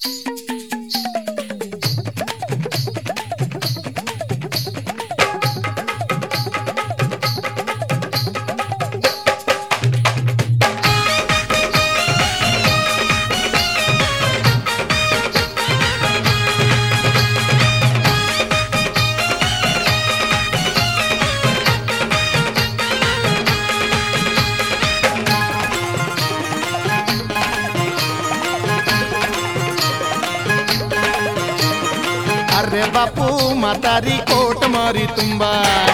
अरे बापू म्हातारी कोट मारी तुम्बा,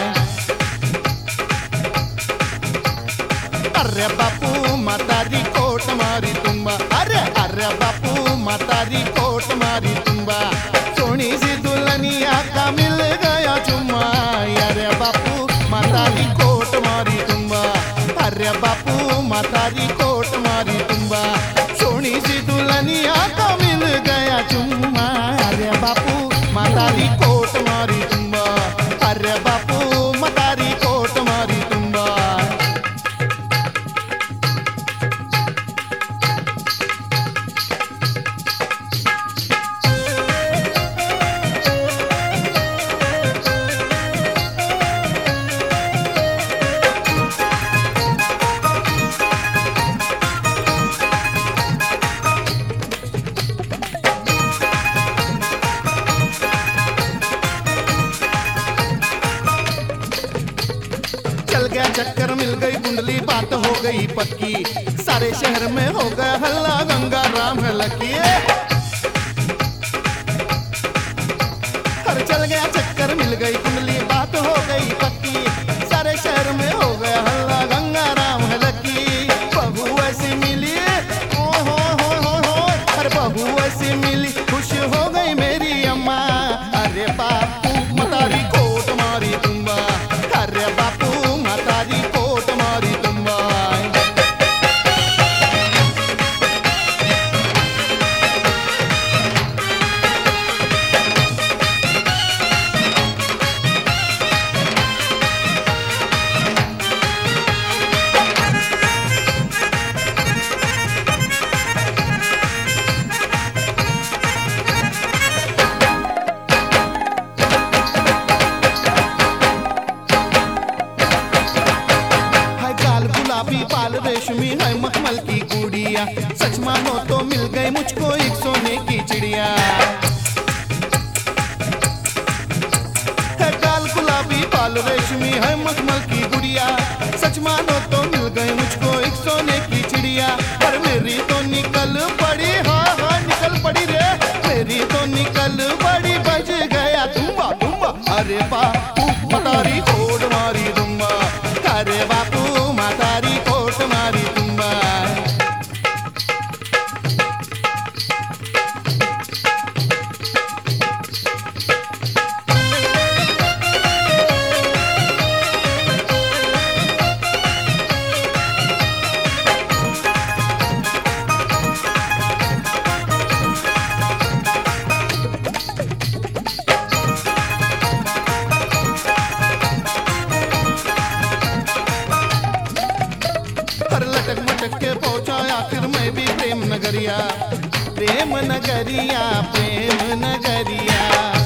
अरे बापू म्हातारी कोट मारी तुम्बा, अरे अरे बापू म्हातारी कोट मारी तुम्बा, सोनी सी दुल्हनिया का मिल गया चुम्मा। अरे बापू म्हातारी कोट मारी तुम्बा, अरे बापू म्हातारी कोट मारी तुम्बा, सोनी सी दुल्हनिया का मिल गया चुम्मा। अरे बापू म्हातारी कोट मारी तुम्बा, अरे बापू म्हातारी कोट मारी तुम्बा। चल गया चक्कर मिल गई कुंडली बात हो गई पक्की, सारे शहर में हो गया हल्ला गंगा राम है लकी। हर चल गया चक्कर मिल गई कुंडली बात हो गई पक्की, सारे शहर में हो गया हल्ला गंगा राम है लकी। बहू ऐसी मिली ओ हो हर बहू ऐसी मिली खुश हो गई मेरी अम्मा। अरे बापू म्हातारी कोट मारी तुम्बा, अरे बापू म्हातारी कोट मारी तुम्बा। बाल रेशमी है मखमल की गुड़िया, सच मानो तो मिल गई मुझको एक सोने की चिड़िया। है गाल गुलाबी बाल रेशमी है मखमल की गुड़िया, सच मानो तो मिल गई मुझको एक सोने की चिड़िया। पर मेरी तो निकल पड़ी, हाँ हाँ निकल पड़ी रे, मेरी तो निकल पड़ी बज गया तुम्बा तुम्बा। अरे बापू म्हातारी कोट मारी तुम्बा, अरे बापू म्हातारी कोट मारी तुम्बा। लटक मटक के पहुंचा आखिर मैं भी प्रेम नगरिया, प्रेम नगरिया, प्रेम नगरिया।